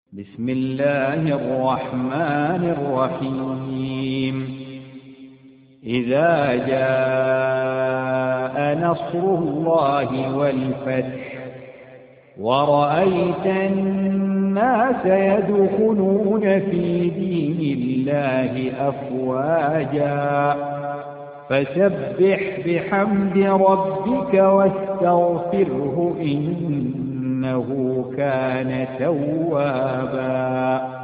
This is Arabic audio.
بسم الله الرحمن الرحيم إذا جاء نصر الله والفتح ورأيت الناس يدخلون في دين الله أفواجا فسبح بحمد ربك واستغفره إنه كان توابا